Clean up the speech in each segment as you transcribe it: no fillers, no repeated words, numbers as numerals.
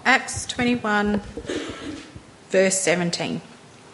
Acts 21, verse 17.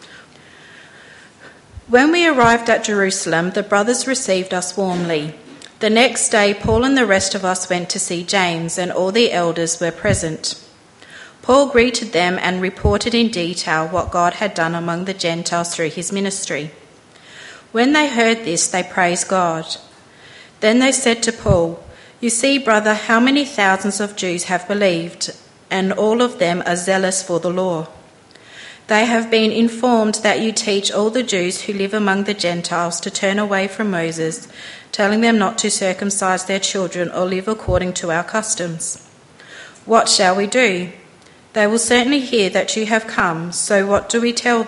When we arrived at Jerusalem, the brothers received us warmly. The next day, Paul and the rest of us went to see James, and all the elders were present. Paul greeted them and reported in detail what God had done among the Gentiles through his ministry. When they heard this, they praised God. Then they said to Paul, "You see, brother, how many thousands of Jews have believed, and all of them are zealous for the law. They have been informed that you teach all the Jews who live among the Gentiles to turn away from Moses, telling them not to circumcise their children or live according to our customs. What shall we do? They will certainly hear that you have come, so what do we tell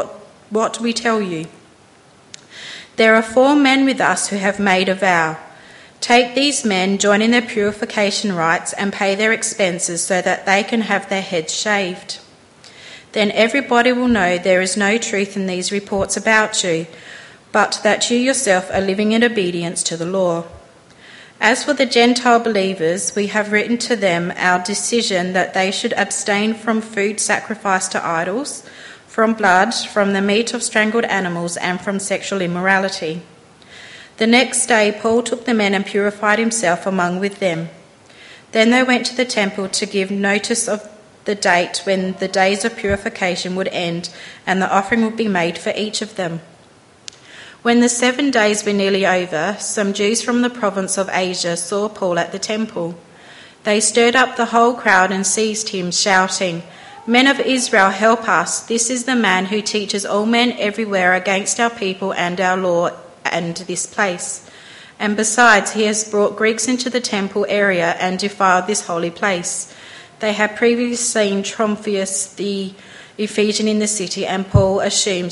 you? There are 4 men with us who have made a vow. Take these men, join in their purification rites, and pay their expenses so that they can have their heads shaved. Then everybody will know there is no truth in these reports about you, but that you yourself are living in obedience to the law. As for the Gentile believers, we have written to them our decision that they should abstain from food sacrificed to idols, from blood, from the meat of strangled animals, and from sexual immorality." The next day, Paul took the men and purified himself with them. Then they went to the temple to give notice of the date when the days of purification would end and the offering would be made for each of them. When the 7 days were nearly over, some Jews from the province of Asia saw Paul at the temple. They stirred up the whole crowd and seized him, shouting, "Men of Israel, help us! This is the man who teaches all men everywhere against our people and our law and this place. And besides, he has brought Greeks into the temple area and defiled this holy place." They had previously seen Trophimus the Ephesian in the city, and assumed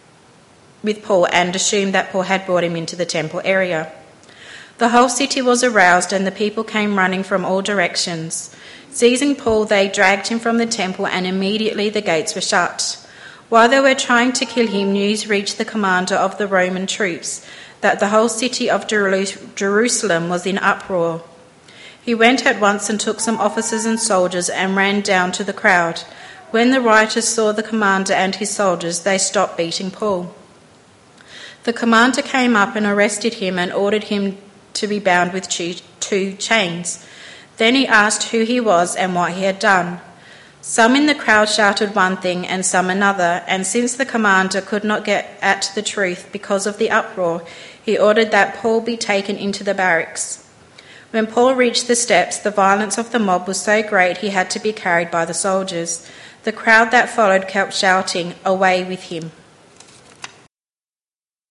that Paul had brought him into the temple area. The whole city was aroused, and the people came running from all directions. Seizing Paul, they dragged him from the temple, and immediately the gates were shut. While they were trying to kill him, news reached the commander of the Roman troops that the whole city of Jerusalem was in uproar. He went at once and took some officers and soldiers and ran down to the crowd. When the rioters saw the commander and his soldiers, they stopped beating Paul. The commander came up and arrested him and ordered him to be bound with 2 chains. Then he asked who he was and what he had done. Some in the crowd shouted one thing and some another, and since the commander could not get at the truth because of the uproar, he ordered that Paul be taken into the barracks. When Paul reached the steps, the violence of the mob was so great he had to be carried by the soldiers. The crowd that followed kept shouting, "Away with him!"